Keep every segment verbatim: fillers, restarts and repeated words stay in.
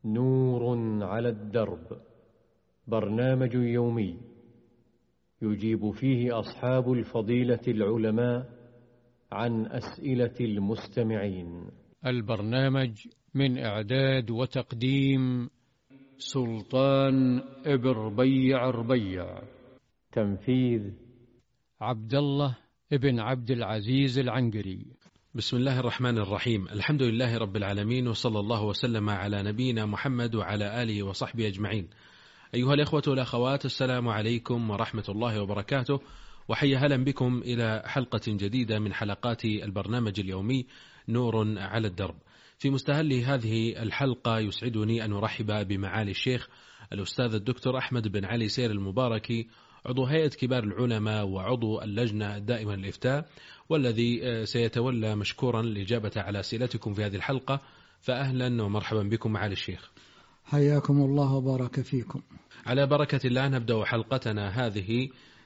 نور على الدرب، برنامج يومي يجيب فيه أصحاب الفضيلة العلماء عن أسئلة المستمعين. البرنامج من إعداد وتقديم سلطان ابن ربيع ربيع، تنفيذ عبد الله ابن عبد العزيز العنقري. بسم الله الرحمن الرحيم. الحمد لله رب العالمين، وصلى الله وسلم على نبينا محمد وعلى آله وصحبه أجمعين. أيها الإخوة والأخوات، السلام عليكم ورحمة الله وبركاته، وحيا هلا بكم إلى حلقة جديدة من حلقات البرنامج اليومي نور على الدرب. في مستهل هذه الحلقة يسعدني أن أرحب بمعالي الشيخ الأستاذ الدكتور أحمد بن علي سير المباركي، عضو هيئة كبار العلماء وعضو اللجنة الدائمة للإفتاء، والذي سيتولى مشكورا الإجابة على أسئلتكم في هذه الحلقة. فأهلا ومرحبا بكم معالي الشيخ. حياكم الله وبارك فيكم. على بركة الله نبدأ حلقتنا هذه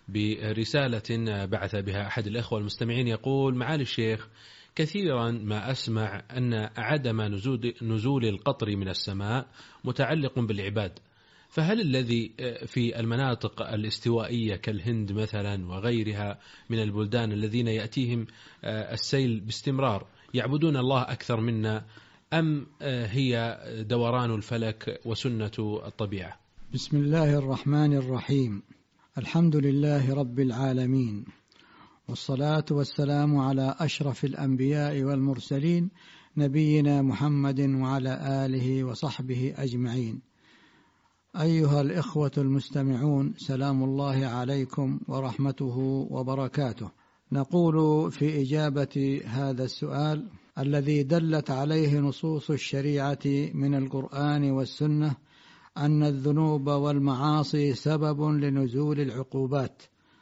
برسالة بعث بها أحد الأخوة المستمعين، يقول: معالي الشيخ، كثيرا ما أسمع أن عدم نزول, نزول القطر من السماء متعلق بالعباد، فهل الذي في المناطق الاستوائية كالهند مثلا وغيرها من البلدان الذين يأتيهم السيل باستمرار يعبدون الله أكثر منا، أم هي دوران الفلك وسنة الطبيعة؟ بسم الله الرحمن الرحيم. الحمد لله رب العالمين، والصلاة والسلام على أشرف الأنبياء والمرسلين، نبينا محمد وعلى آله وصحبه أجمعين. أيها الإخوة المستمعون، سلام الله عليكم ورحمته وبركاته. نقول في إجابة هذا السؤال الذي دلت عليه نصوص الشريعة من القرآن والسنة أن الذنوب والمعاصي سبب لنزول العقوبات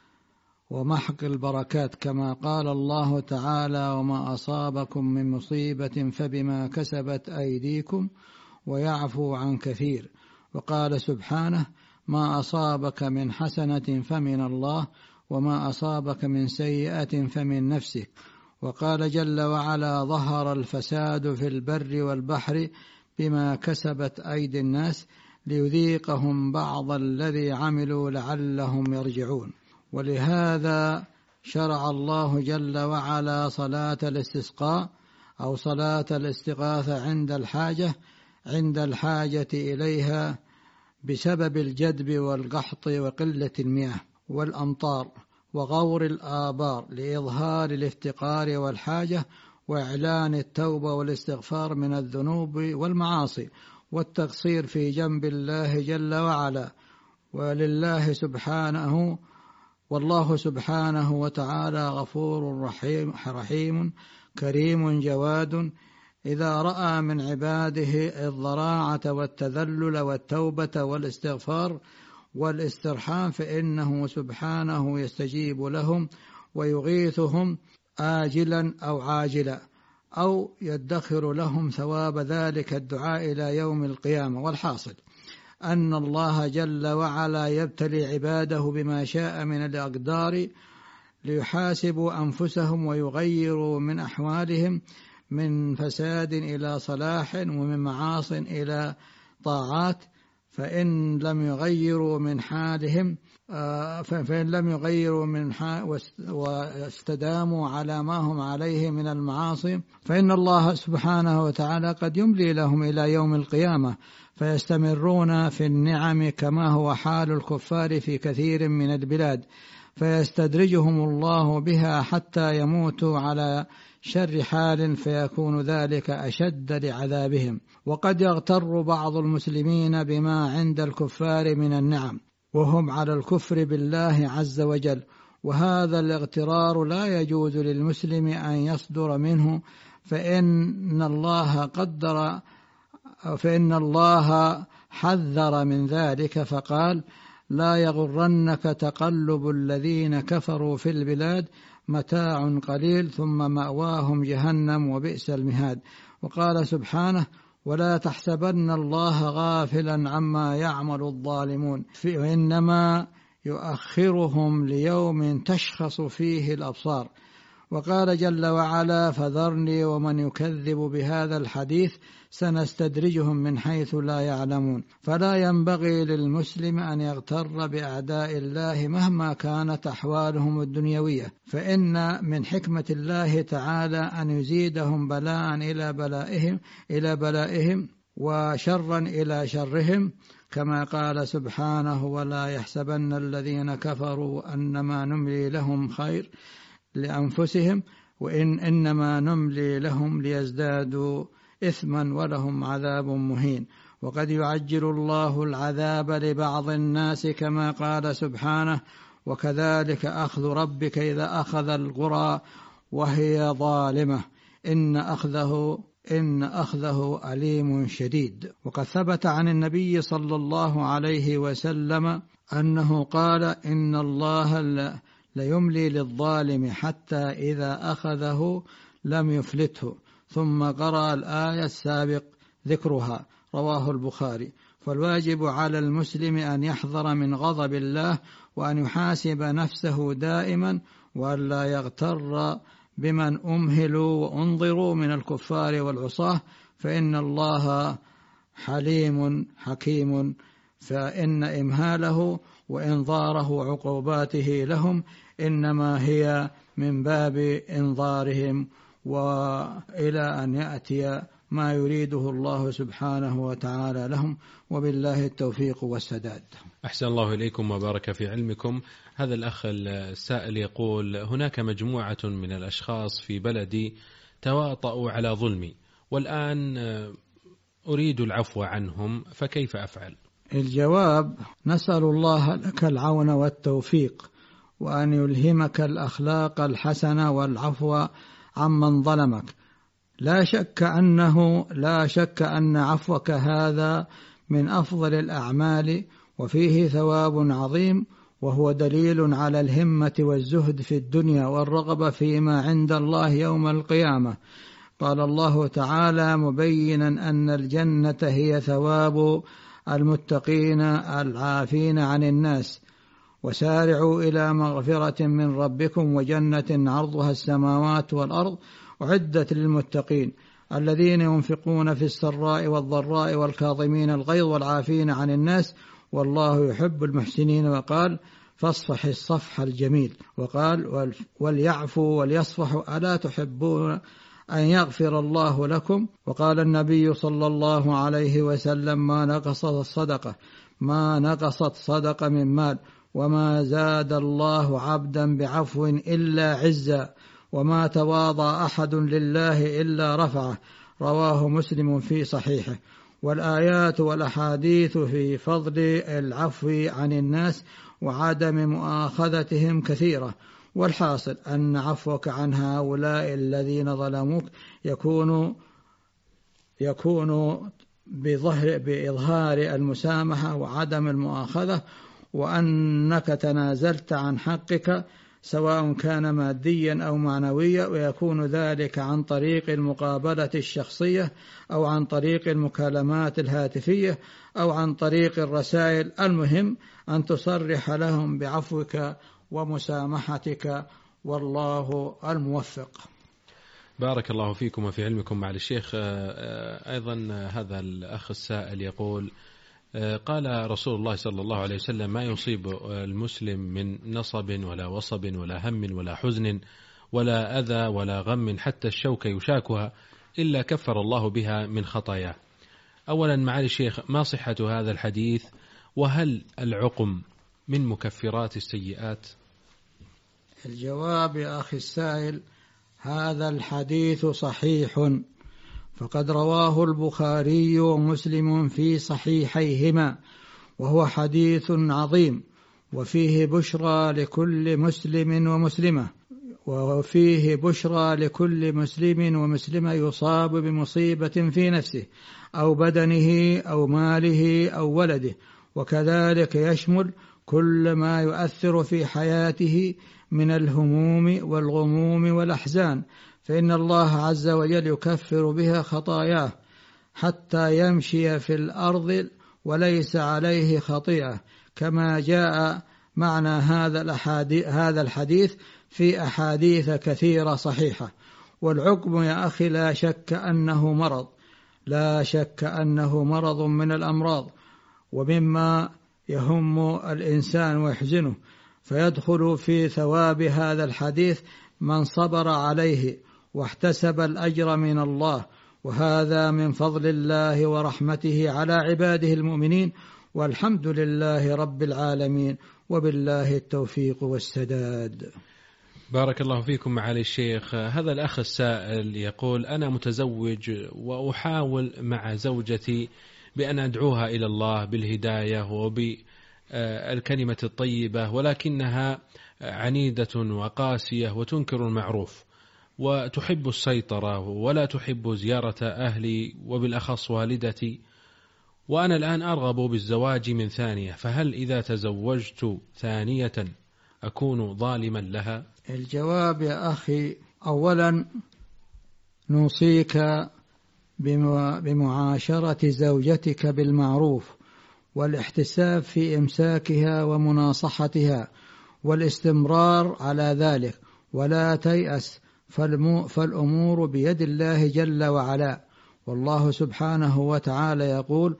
ومحق البركات، كما قال الله تعالى: وما أصابكم من مصيبة فبما كسبت أيديكم ويعفو عن كثير. وقال سبحانه: ما أصابك من حسنة فمن الله وما أصابك من سيئة فمن نفسك. وقال جل وعلا: ظهر الفساد في البر والبحر بما كسبت أيدي الناس ليذيقهم بعض الذي عملوا لعلهم يرجعون. ولهذا شرع الله جل وعلا صلاة الاستسقاء أو صلاة الاستغاثة عند الحاجة عند الحاجة إليها بسبب الجدب والقحط وقلة المياه والأمطار وغور الآبار، لإظهار الافتقار والحاجة وإعلان التوبة والاستغفار من الذنوب والمعاصي والتقصير في جنب الله جل وعلا. ولله سبحانه والله سبحانه وتعالى غفور رحيم, رحيم كريم جواد، إذا رأى من عباده الضراعة والتذلل والتوبة والاستغفار والاسترحام فإنه سبحانه يستجيب لهم ويغيثهم آجلا أو عاجلا، أو يدخر لهم ثواب ذلك الدعاء إلى يوم القيامة. والحاصل أن الله جل وعلا يبتلي عباده بما شاء من الأقدار ليحاسبوا أنفسهم ويغيروا من أحوالهم من فساد إلى صلاح ومن معاص إلى طاعات. فإن لم يغيروا من حالهم فإن لم يغيروا من حال واستداموا على ما هم عليه من المعاصي فإن الله سبحانه وتعالى قد يملي لهم إلى يوم القيامة فيستمرون في النعم، كما هو حال الكفار في كثير من البلاد، فيستدرجهم الله بها حتى يموتوا على شر حال فيكون ذلك أشد لعذابهم. وقد يغتر بعض المسلمين بما عند الكفار من النعم وهم على الكفر بالله عز وجل، وهذا الاغترار لا يجوز للمسلم أن يصدر منه، فإن الله قدر فإن الله حذر من ذلك فقال: لا يغرنك تقلب الذين كفروا في البلاد، متاع قليل ثم مأواهم جهنم وبئس المهاد. وقال سبحانه: ولا تحسبن الله غافلا عما يعمل الظالمون وإنما يؤخرهم ليوم تشخص فيه الأبصار. وقال جل وعلا: فذرني ومن يكذب بهذا الحديث سنستدرجهم من حيث لا يعلمون. فلا ينبغي للمسلم أن يغتر بأعداء الله مهما كانت أحوالهم الدنيوية، فإن من حكمة الله تعالى أن يزيدهم بلاء إلى بلائهم إلى بلائهم وشرا إلى شرهم، كما قال سبحانه: ولا يحسبن الذين كفروا أنما نملي لهم خير لأنفسهم وإن إنما نملي لهم ليزدادوا إثما ولهم عذاب مهين. وقد يعجل الله العذاب لبعض الناس كما قال سبحانه: وكذلك أخذ ربك إذا أخذ القرى وهي ظالمة إن أخذه إن أخذه أليم شديد. وقد ثبت عن النبي صلى الله عليه وسلم أنه قال: إن الله ليملي للظالم حتى إذا أخذه لم يفلته، ثم قرأ الآية السابق ذكرها، رواه البخاري. فالواجب على المسلم أن يحذر من غضب الله وأن يحاسب نفسه دائما وأن لا يغتر بمن أمهلوا وأنظروا من الكفار والعصاة، فإن الله حليم حكيم، فإن إمهاله وإنظاره عقوباته لهم إنما هي من باب إنظارهم وإلى أن يأتي ما يريده الله سبحانه وتعالى لهم، وبالله التوفيق والسداد. أحسن الله إليكم وبارك في علمكم. هذا الأخ السائل يقول: هناك مجموعة من الأشخاص في بلدي تواطؤوا على ظلمي، والآن أريد العفو عنهم، فكيف أفعل؟ الجواب: نسأل الله لك العون والتوفيق، وأن يلهمك الأخلاق الحسنة والعفو عمن ظلمك. لا شك أنه لا شك أن عفوك هذا من أفضل الأعمال وفيه ثواب عظيم، وهو دليل على الهمة والزهد في الدنيا والرغبة فيما عند الله يوم القيامة. قال الله تعالى مبينا أن الجنة هي ثواب المتقين العافين عن الناس: وسارعوا إلى مغفرة من ربكم وجنة عرضها السماوات والأرض أعدت للمتقين الذين ينفقون في السراء والضراء والكاظمين الغيظ والعافين عن الناس والله يحب المحسنين. وقال: فاصفح الصفح الجميل. وقال: وليعفوا وليصفحوا ألا تحبون أن يغفر الله لكم. وقال النبي صلى الله عليه وسلم: ما نقصت الصدقة ما نقصت صدقة من مال، وما زاد الله عبدا بعفو إلا عزا، وما تواضع أحد لله إلا رفعه. رواه مسلم في صحيحه. والآيات والأحاديث في فضل العفو عن الناس وعدم مؤاخذتهم كثيرة، والحاصل أن عفوك عن هؤلاء الذين ظلموك يكون يكون بظهر بإظهار المسامحة وعدم المؤاخذة، وأنك تنازلت عن حقك سواء كان ماديا أو معنويا، ويكون ذلك عن طريق المقابلة الشخصية أو عن طريق المكالمات الهاتفية أو عن طريق الرسائل. المهم أن تصرح لهم بعفوك ومسامحتك، والله الموفق. بارك الله فيكم وفي علمكم مع الشيخ. أيضا هذا الأخ السائل يقول: قال رسول الله صلى الله عليه وسلم: ما يصيب المسلم من نصب ولا وصب ولا هم ولا حزن ولا أذى ولا غم حتى الشوك يشاكها إلا كفر الله بها من خطاياه. أولا معالي الشيخ، ما صحة هذا الحديث؟ وهل العقم من مكفرات السيئات؟ الجواب يا أخي السائل: هذا الحديث صحيح، فقد رواه البخاري ومسلم في صحيحيهما، وهو حديث عظيم، وفيه بشرى لكل مسلم ومسلمة وفيه بشرى لكل مسلم ومسلمة يصاب بمصيبة في نفسه أو بدنه أو ماله أو ولده، وكذلك يشمل كل ما يؤثر في حياته من الهموم والغموم والأحزان، فإن الله عز وجل يكفر بها خطاياه حتى يمشي في الأرض وليس عليه خطيئة، كما جاء معنى هذا الأحاديث هذا الحديث في أحاديث كثيرة صحيحة. والعقم يا أخي لا شك أنه مرض، لا شك أنه مرض من الأمراض، ومما يهم الإنسان ويحزنه، فيدخل في ثواب هذا الحديث من صبر عليه واحتسب الأجر من الله، وهذا من فضل الله ورحمته على عباده المؤمنين، والحمد لله رب العالمين، وبالله التوفيق والسداد. بارك الله فيكم معالي الشيخ. هذا الأخ السائل يقول: أنا متزوج وأحاول مع زوجتي بأن أدعوها إلى الله بالهداية وبالكلمة الطيبة، ولكنها عنيدة وقاسية وتنكر المعروف وتحب السيطرة ولا تحب زيارة أهلي وبالأخص والدتي، وأنا الآن أرغب بالزواج من ثانية، فهل إذا تزوجت ثانية أكون ظالما لها؟ الجواب يا أخي، أولا نوصيك بمعاشرة زوجتك بالمعروف، والاحتساب في إمساكها ومناصحتها، والاستمرار على ذلك، ولا تيأس، فالأمور بيد الله جل وعلا. والله سبحانه وتعالى يقول: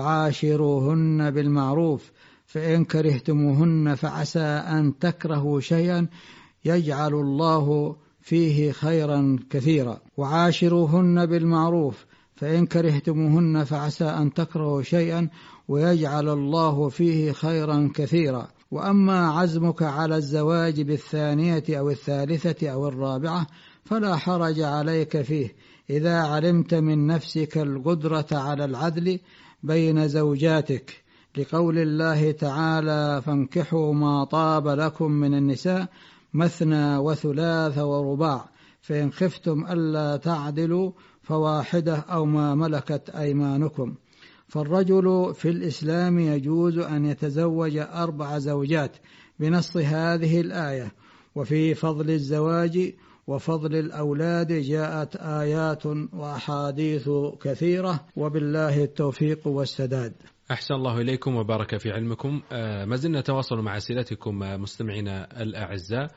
وعاشروهن بالمعروف فإن كرهتموهن فعسى أن تكرهوا شيئا يجعل الله فيه خيرا كثيرا. وعاشروهن بالمعروف فإن كرهتموهن فعسى أن تكرهوا شيئا ويجعل الله فيه خيرا كثيرا. وأما عزمك على الزواج بالثانية أو الثالثة أو الرابعة فلا حرج عليك فيه، إذا علمت من نفسك القدرة على العدل بين زوجاتك، لقول الله تعالى: فانكحوا ما طاب لكم من النساء مثنى وثلاث ورباع، فإن خفتم ألا تعدلوا فواحدة أو ما ملكت أيمانكم. فالرجل في الإسلام يجوز أن يتزوج أربع زوجات بنص هذه الآية. وفي فضل الزواج وفضل الأولاد جاءت آيات وأحاديث كثيرة، وبالله التوفيق والسداد. أحسن الله إليكم وبارك في علمكم. ما زلنا نتواصل مع أسئلتكم مستمعينا الأعزاء.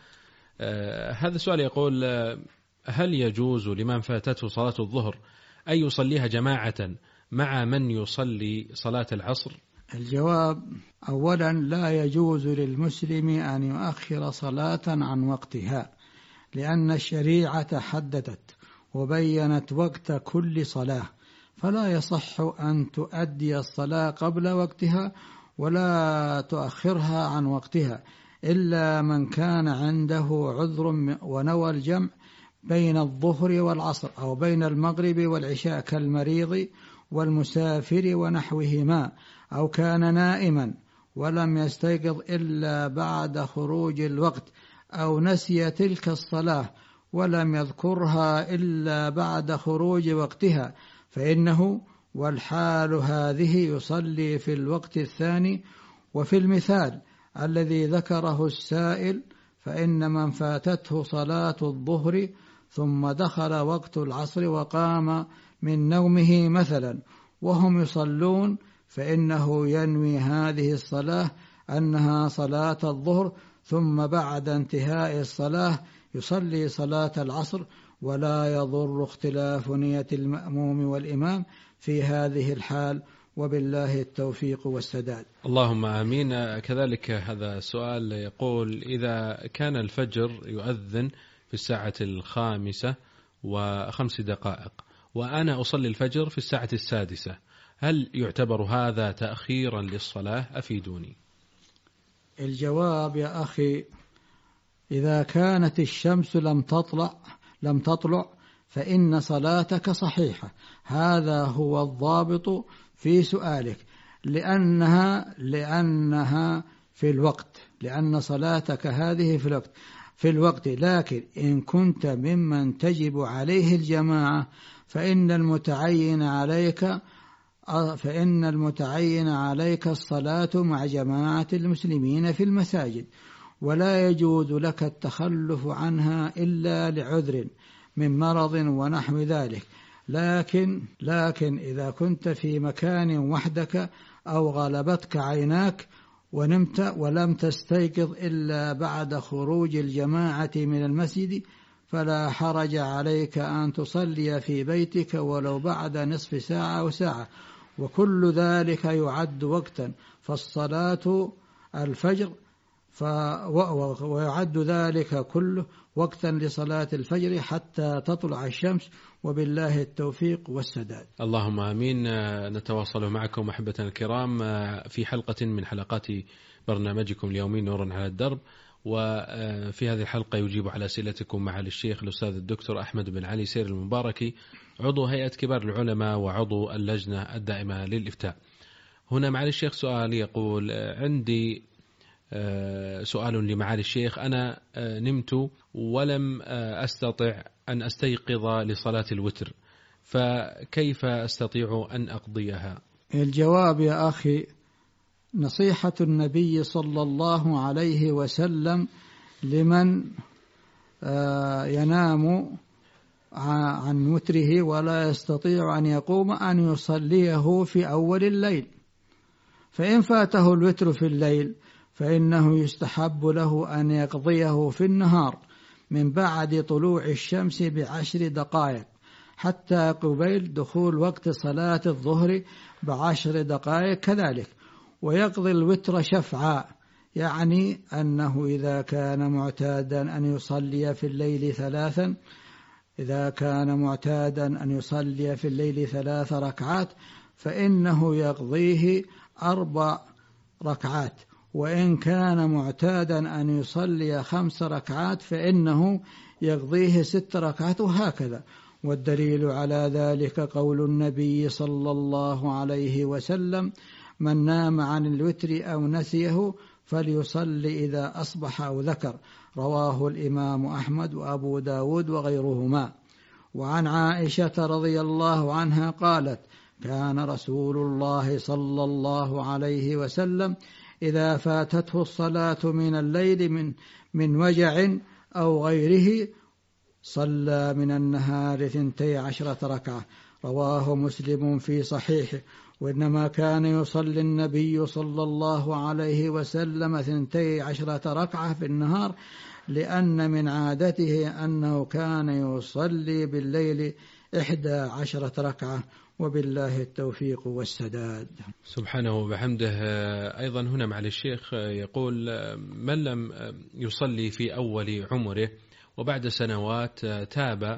هذا السؤال يقول: هل يجوز لمن فاتته صلاة الظهر أن يصليها جماعة مع من يصلي صلاة العصر؟ الجواب: أولا لا يجوز للمسلم أن يؤخر صلاة عن وقتها، لأن الشريعة حددت وبينت وقت كل صلاة، فلا يصح أن تؤدي الصلاة قبل وقتها ولا تؤخرها عن وقتها، إلا من كان عنده عذر ونوى الجمع بين الظهر والعصر، أو بين المغرب والعشاء، كالمريض والمسافر ونحوهما، أو كان نائما ولم يستيقظ إلا بعد خروج الوقت، أو نسي تلك الصلاة ولم يذكرها إلا بعد خروج وقتها، فإنه والحال هذه يصلي في الوقت الثاني. وفي المثال الذي ذكره السائل، فإن من فاتته صلاة الظهر ثم دخل وقت العصر وقام من نومه مثلا وهم يصلون، فإنه ينوي هذه الصلاة أنها صلاة الظهر، ثم بعد انتهاء الصلاة يصلي صلاة العصر، ولا يضر اختلاف نية المأموم والإمام في هذه الحال، وبالله التوفيق والسداد. اللهم آمين. كذلك هذا السؤال يقول: إذا كان الفجر يؤذن في الساعة الخامسة وخمس دقائق وأنا أصلي الفجر في الساعة السادسة، هل يعتبر هذا تأخيرا للصلاة؟ أفيدوني. الجواب يا أخي: إذا كانت الشمس لم تطلع لم تطلع فإن صلاتك صحيحة. هذا هو الضابط في سؤالك، لأنها لأنها في الوقت، لأن صلاتك هذه في الوقت في الوقت لكن إن كنت ممن تجب عليه الجماعة فإن المتعين عليك فإن المتعين عليك الصلاة مع جماعة المسلمين في المساجد، ولا يجوز لك التخلف عنها إلا لعذر من مرض ونحو ذلك. لكن لكن إذا كنت في مكان وحدك أو غلبتك عيناك ونمت ولم تستيقظ إلا بعد خروج الجماعة من المسجد فلا حرج عليك أن تصلي في بيتك ولو بعد نصف ساعة أو ساعة، وكل ذلك يعد وقتا، فالصلاة الفجر ويعد ذلك كله وقتا لصلاة الفجر حتى تطلع الشمس، وبالله التوفيق والسداد. اللهم آمين. نتواصل معكم أحبتنا الكرام في حلقة من حلقات برنامجكم اليومي نور على الدرب، وفي هذه الحلقة يجيب على أسئلتكم معالي الشيخ الأستاذ الدكتور أحمد بن علي سير المباركي، عضو هيئة كبار العلماء وعضو اللجنة الدائمة للإفتاء. هنا معالي الشيخ سؤال يقول: عندي سؤال لمعالي الشيخ، أنا نمت ولم أستطع أن أستيقظ لصلاة الوتر، فكيف أستطيع أن أقضيها؟ الجواب يا أخي، نصيحة النبي صلى الله عليه وسلم لمن ينام عن وتره ولا يستطيع أن يقوم أن يصليه في أول الليل، فإن فاته الوتر في الليل فإنه يستحب له أن يقضيه في النهار من بعد طلوع الشمس بعشر دقائق حتى قبيل دخول وقت صلاة الظهر بعشر دقائق كذلك، ويقضي الوتر شفعا، يعني أنه إذا كان معتادا أن يصلي في الليل ثلاثا إذا كان معتادا أن يصلي في الليل ثلاث ركعات فإنه يقضيه أربع ركعات، وإن كان معتادا أن يصلي خمس ركعات فإنه يقضيه ست ركعات، وهكذا. والدليل على ذلك قول النبي صلى الله عليه وسلم: من نام عن الوتر أو نسيه فليصلي إذا أصبح أو ذكر، رواه الإمام أحمد وأبو داود وغيرهما. وعن عائشة رضي الله عنها قالت: كان رسول الله صلى الله عليه وسلم إذا فاتته الصلاة من الليل من, من وجع أو غيره صلى من النهار ثنتي عشرة ركعة، رواه مسلم في صحيحه. وإنما كان يصلي النبي صلى الله عليه وسلم ثنتي عشرة ركعة في النهار، لأن من عادته أنه كان يصلي بالليل إحدى عشرة ركعة، وبالله التوفيق والسداد. سبحانه وبحمده. أيضا هنا معالي الشيخ يقول: من لم يصلي في أول عمره وبعد سنوات تاب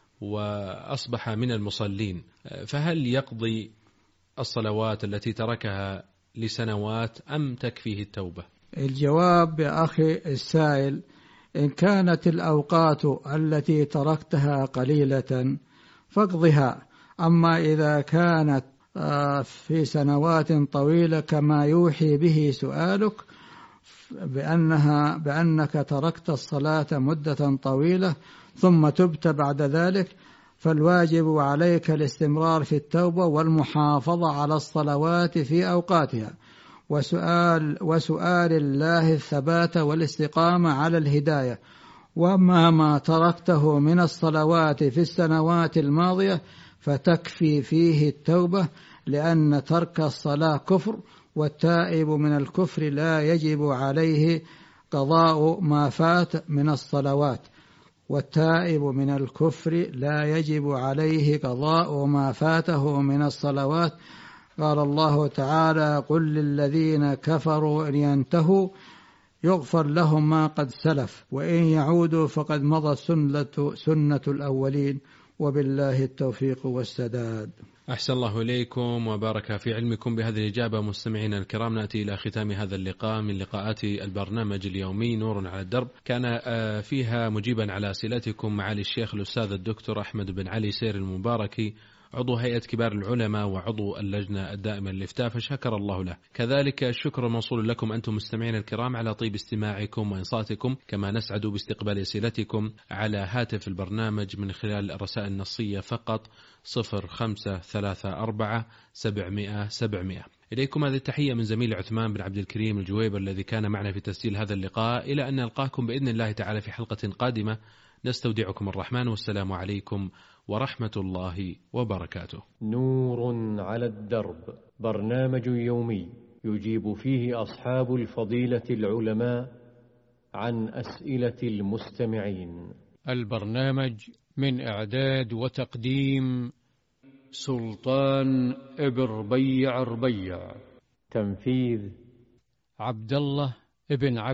وأصبح من المصلين، فهل يقضي الصلوات التي تركها لسنوات أم تكفيه التوبة؟ الجواب يا أخي السائل: إن كانت الأوقات التي تركتها قليلة فاقضها، أما إذا كانت في سنوات طويلة كما يوحي به سؤالك بأنها بأنك تركت الصلاة مدة طويلة ثم تبت بعد ذلك، فالواجب عليك الاستمرار في التوبة والمحافظة على الصلوات في أوقاتها، وسؤال, وسؤال الله الثبات والاستقامة على الهداية. وما ما تركته من الصلوات في السنوات الماضية فتكفي فيه التوبة، لأن ترك الصلاة كفر، والتائب من الكفر لا يجب عليه قضاء ما فات من الصلوات والتائب من الكفر لا يجب عليه قضاء ما فاته من الصلوات. قال الله تعالى: قل للذين كفروا إن ينتهوا يغفر لهم ما قد سلف وإن يعودوا فقد مضت سنة, سنة الأولين، وبالله التوفيق والسداد. أحسن الله إليكم وبارك في علمكم. بهذه الإجابة مستمعينا الكرام نأتي إلى ختام هذا اللقاء من لقاءات البرنامج اليومي نور على الدرب، كان فيها مجيبا على أسئلتكم معالي الشيخ الأستاذ الدكتور أحمد بن علي سير المباركي، عضو هيئة كبار العلماء وعضو اللجنة الدائمة للإفتاء، فشكر الله له. كذلك الشكر موصول لكم أنتم مستمعين الكرام على طيب استماعكم وإنصاتكم، كما نسعد باستقبال أسئلتكم على هاتف البرنامج من خلال الرسائل النصية فقط صفر خمسة ثلاثة أربعة سبعمائة سبعمائة. إليكم هذه التحية من زميل عثمان بن عبد الكريم الجويبر الذي كان معنا في تسجيل هذا اللقاء، إلى أن نلقاكم بإذن الله تعالى في حلقة قادمة. نستودعكم الرحمن، والسلام عليكم ورحمة الله وبركاته. نور على الدرب، برنامج يومي يجيب فيه أصحاب الفضيلة العلماء عن أسئلة المستمعين. البرنامج من إعداد وتقديم سلطان ابن ربيع ربيع. تنفيذ عبد الله ابن عبد